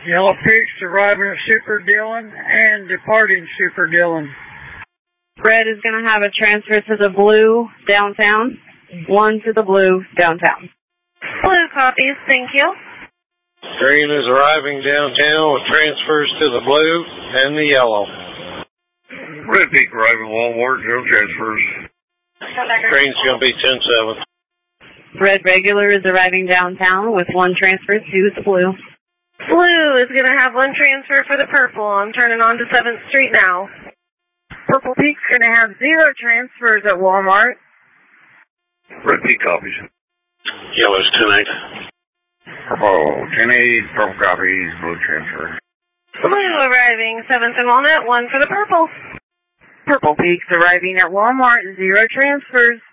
Yellow Peaks arriving at Super Dillon and departing Super Dillon. Red is going to have a transfer to the blue downtown. 1 to the blue downtown. Blue copies, thank you. Green is arriving downtown with transfers to the blue and the yellow. Red Peak arriving Walmart, 0 transfers. Green's going to be 10-7. Red regular is arriving downtown with 1 transfer to the blue. Blue is going to have 1 transfer for the purple. I'm turning on to 7th Street now. Purple Peak's going to have 0 transfers at Walmart. Red Peak copies. Yellow's 10-8. Purple 10-8, purple copies, blue transfer. Blue arriving 7th and Walnut, 1 for the purple. Purple Peak's arriving at Walmart, 0 transfers.